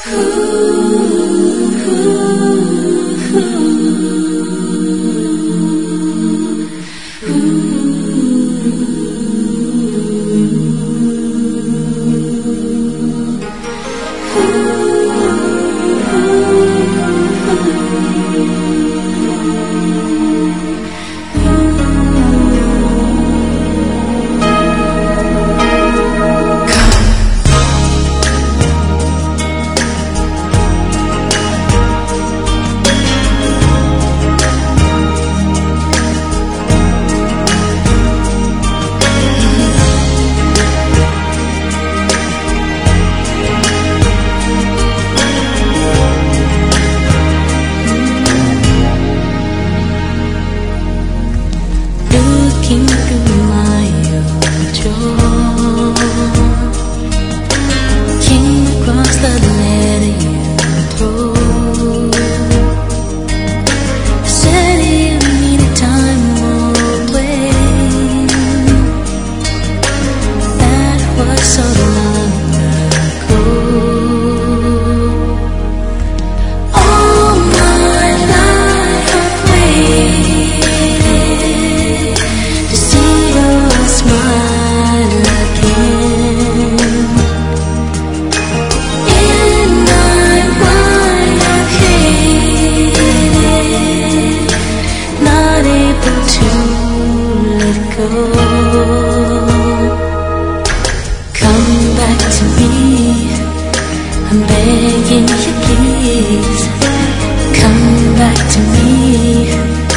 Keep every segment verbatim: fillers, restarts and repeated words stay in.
I'm begging you, please come back to me.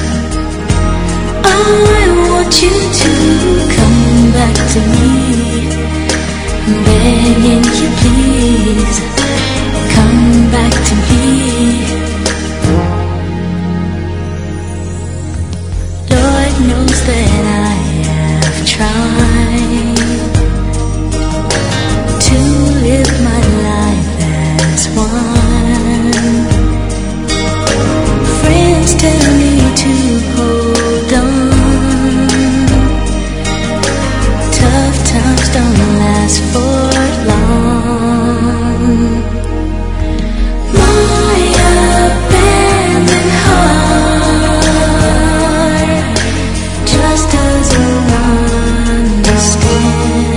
I want you to come back to me. I'm begging you, please come back to me. Lord knows that I have tried to live my life as one. Friends tell me to hold on. Tough times don't last for long. My abandoned heart just doesn't understand.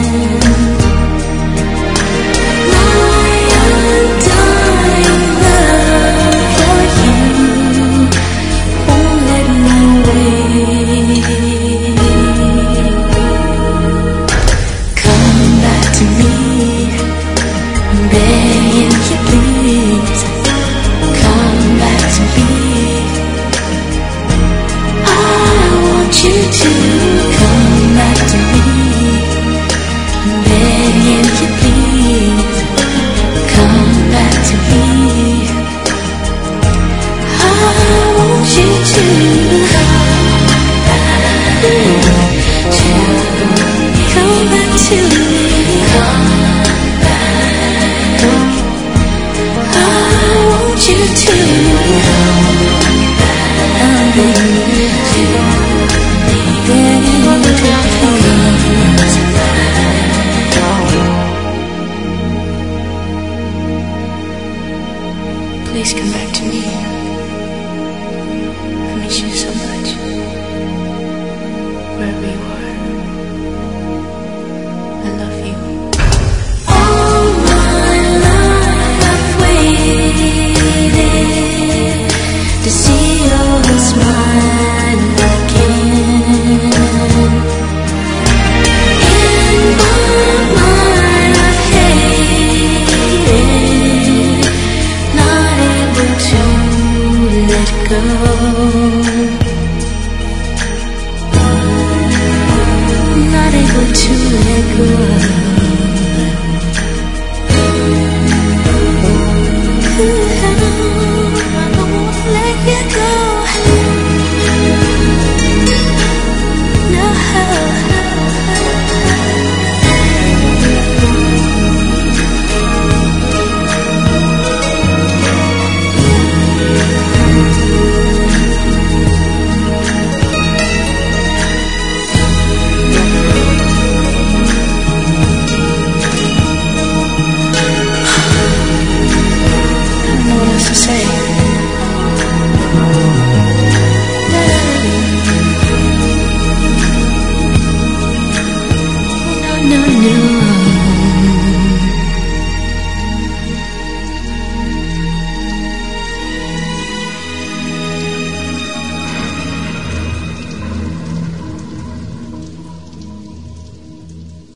Please come back to me.